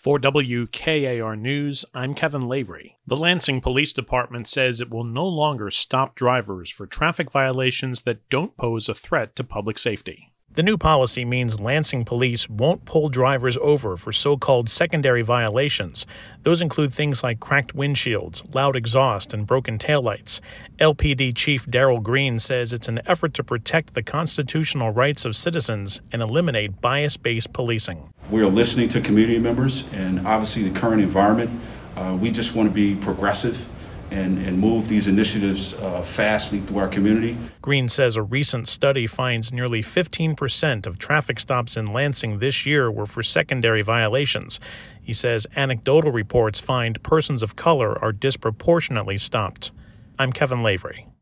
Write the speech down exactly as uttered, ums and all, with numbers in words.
For W K A R News, I'm Kevin Lavery. The Lansing Police Department says it will no longer stop drivers for traffic violations that don't pose a threat to public safety. The new policy means Lansing police won't pull drivers over for so-called secondary violations. Those include things like cracked windshields, loud exhaust, and broken taillights. L P D Chief Daryl Green says it's an effort to protect the constitutional rights of citizens and eliminate bias-based policing. We are listening to community members and obviously the current environment. Uh, we just want to be progressive and, and move these initiatives uh, fastly through our community. Green says a recent study finds nearly fifteen percent of traffic stops in Lansing this year were for secondary violations. He says anecdotal reports find persons of color are disproportionately stopped. I'm Kevin Lavery.